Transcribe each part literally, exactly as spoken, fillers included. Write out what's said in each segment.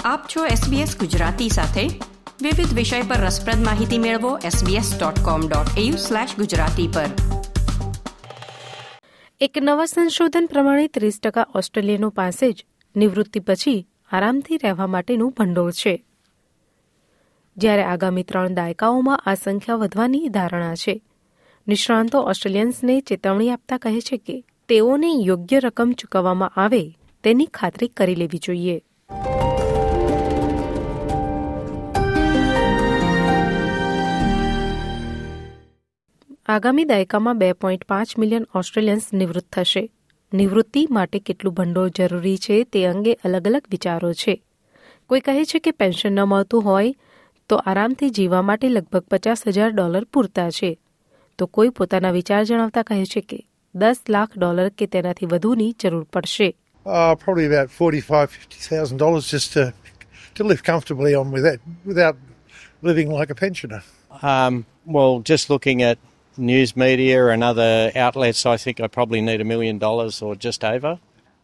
આપ છો એસબીએસ ગુજરાતી સાથે. વિવિધ વિષય પર રસપ્રદ માહિતી મેળવો SBS dot com dot AU slash Gujarati પર. એક નવા સંશોધન પ્રમાણે ત્રીસ ટકા ઓસ્ટ્રેલિયનો પાસે જ નિવૃત્તિ પછી આરામથી રહેવા માટેનું ભંડોળ છે, જ્યારે આગામી ત્રણ દાયકાઓમાં આ સંખ્યા વધવાની ધારણા છે. નિષ્ણાંતો ઓસ્ટ્રેલિયન્સને ચેતવણી આપતા કહે છે કે તેઓને યોગ્ય રકમ ચૂકવવામાં આવે તેની ખાતરી કરી લેવી જોઈએ. આગામી દાયકામાં બે પોઈન્ટ પાંચ મિલિયન ઓસ્ટ્રેલિયન્સ નિવૃત્ત થશે. નિવૃત્તિ માટે કેટલું ભંડોળ જરૂરી છે તે અંગે અલગ અલગ વિચારો છે. કોઈ કહે છે કે પેન્શન ન મળતું હોય તો આરામથી જીવવા માટે લગભગ પચાસ હજાર ડોલર પૂરતા છે, તો કોઈ પોતાના વિચાર જણાવતા કહે છે કે દસ લાખ ડોલર કે તેનાથી વધુની જરૂર પડશે. Uh, probably about forty-five, fifty thousand dollars just to to live comfortably on with that, without living like a pensioner. Um, well, just looking at news media and other outlets, I think I probably need a million dollars or just over.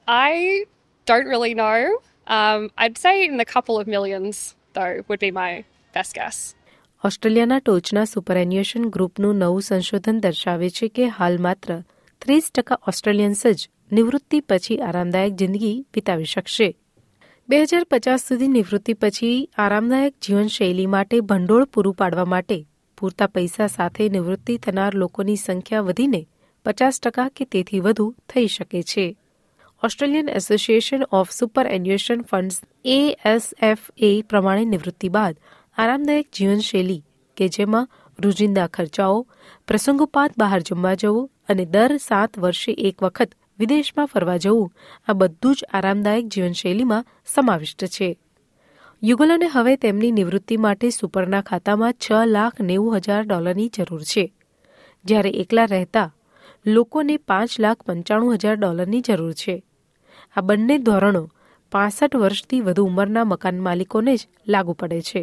I don't really know. Um, I'd say in a couple of millions, though, would be my best guess. ઓસ્ટ્રેલિયાના ટોચના સુપરએન્યુએશન ગ્રુપનું નવું સંશોધન દર્શાવે છે કે હાલ માત્ર ત્રીસ ટકા ઓસ્ટ્રેલિયન્સ જ નિવૃત્તિ પછી આરામદાયક જિંદગી વિતાવી શકશે. બે હજાર પચાસ સુધી નિવૃત્તિ પછી આરામદાયક જીવનશૈલી માટે ભંડોળ પૂરું પાડવા માટે પૂરતા પૈસા સાથે નિવૃત્તિ થનાર લોકોની સંખ્યા વધીને પચાસ ટકા કે તેથી વધુ થઈ શકે છે. Australian Association of Superannuation funds A S F A પ્રમાણે નિવૃત્તિ બાદ આરામદાયક જીવનશૈલી કે જેમાં રોજિંદા ખર્ચાઓ, પ્રસંગોપાત બહાર જમવા જવું અને દર સાત વર્ષે એક વખત વિદેશમાં ફરવા જવું, આ બધું જ આરામદાયક જીવનશૈલીમાં સમાવિષ્ટ છે. યુગલોને હવે તેમની નિવૃત્તિ માટે સુપરના ખાતામાં છ લાખ નેવું હજાર ડોલરની જરૂર છે, જ્યારે એકલા રહેતા લોકોને પાંચ લાખ પંચાણું હજાર ડોલરની જરૂર છે. આ બંને ધોરણો પાસઠ વર્ષથી વધુ ઉંમરના મકાન માલિકોને જ લાગુ પડે છે.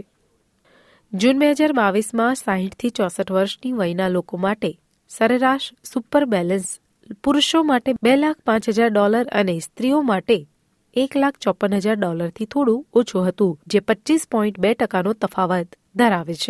જૂન બે હજાર બાવીસમાં સાહીઠથી ચોસઠ વર્ષની વયના લોકો માટે સરેરાશ સુપર બેલેન્સ પુરુષો માટે બે લાખ પાંચ હજાર ડોલર અને સ્ત્રીઓ માટે એક લાખ ચોપન હજાર ડોલરથી થોડું ઓછું હતું, જે પચીસ પોઈન્ટ બે ટકાનો તફાવત ધરાવે છે.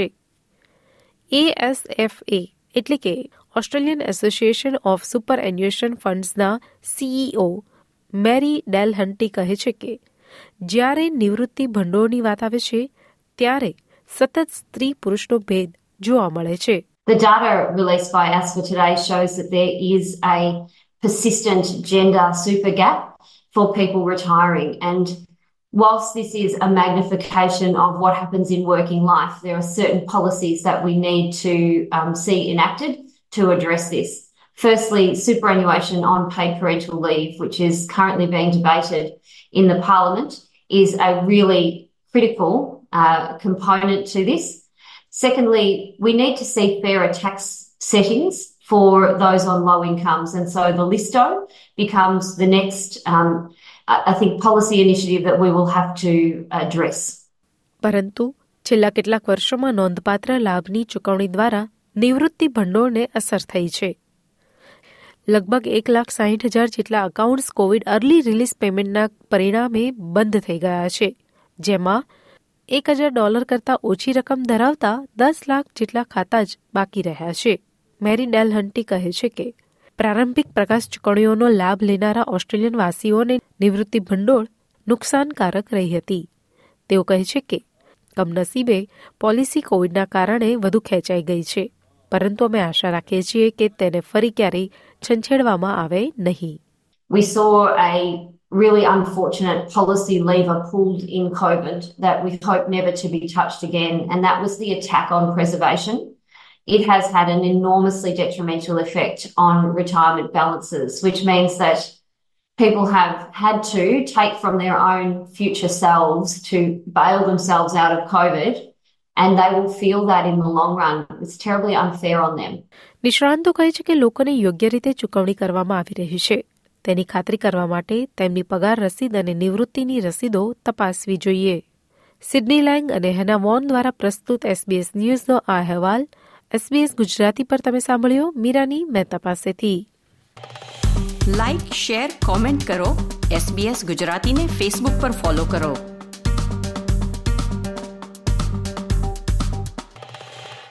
એ એસ એફ એ એટલે કે ઓસ્ટ્રેલિયન એસોસિએશન ઓફ સુપરએન્યુએશન ફંડ્સના સીઈઓ મેરી ડેલહન્ટી કહે છે કે જ્યારે નિવૃત્તિ ભંડોળની વાત આવે છે ત્યારે સતત સ્ત્રી પુરુષનો ભેદ જોવા મળે છે. The data released by A S F A today shows that there is a persistent gender super gap for people retiring, and whilst this is a magnification of what happens in working life, there are certain policies that we need to um, see enacted to address this. Firstly, superannuation on paid parental leave, which is currently being debated in the Parliament, is a really critical uh, component to this. Secondly, we need to see fairer tax settings for those on low incomes, and so the LISTO becomes the next, um, I think, policy initiative that we will have to address. પરંતુ છેલ્લા કેટલાક વર્ષોમાં નોંધપાત્ર લાભની ચૂકવણી દ્વારા નિવૃત્તિ ભંડોળને અસર થઈ છે. લગભગ એક લાખ સાહીઠ હજાર જેટલા અકાઉન્ટ્સ કોવિડ અર્લી રિલીઝ પેમેન્ટના પરિણામે બંધ થઈ ગયા છે, જેમાં એક હજાર ડોલર કરતાં ઓછી રકમ ધરાવતા દસ લાખ જેટલા ખાતા જ બાકી રહ્યા છે. મેરી ડેલહન્ટી કહે છે કે પ્રારંભિક પ્રકાશ ચૂકવણીઓનો લાભ લેનારા ઓસ્ટ્રેલિયન વાસીઓને નિવૃત્તિ ભંડોળ નુકસાનકારક રહી હતી. તેઓ કહે છે કે કમનસીબે પોલિસી કોવિડના કારણે વધુ ખેંચાઈ ગઈ છે, પરંતુ અમે આશા રાખીએ છીએ કે તેને ફરી ક્યારેય છંછેડવામાં આવે નહીં. We saw a really unfortunate policy lever pulled in COVID that we hope never to be touched again, and that was the attack on preservation. It has had an enormously detrimental effect on retirement balances, which means that people have had to take from their own future selves to bail themselves out of COVID, and they will feel that in the long run. It's terribly unfair on them. નિષ્ણાંતો કહે છે કે લોકોને યોગ્ય રીતે ચૂકવણી કરવામાં આવી રહી છે. તેની ખાતરી કરવા માટે તેમની પગાર રસીદ અને નિવૃત્તિની રસીદો તપાસવી જોઈએ. સિડની લેંગ અને હેના વોન દ્વારા પ્રસ્તુત એસબીએસ ન્યૂઝનો આ અહેવાલ એસબીએસ ગુજરાતી પર તમે સાંભળ્યો મીરાની મહેતા પાસેથી. લાઇક, શેર, કોમેન્ટ કરો. એસબીએસ ગુજરાતીને ફેસબુક પર ફોલો કરો.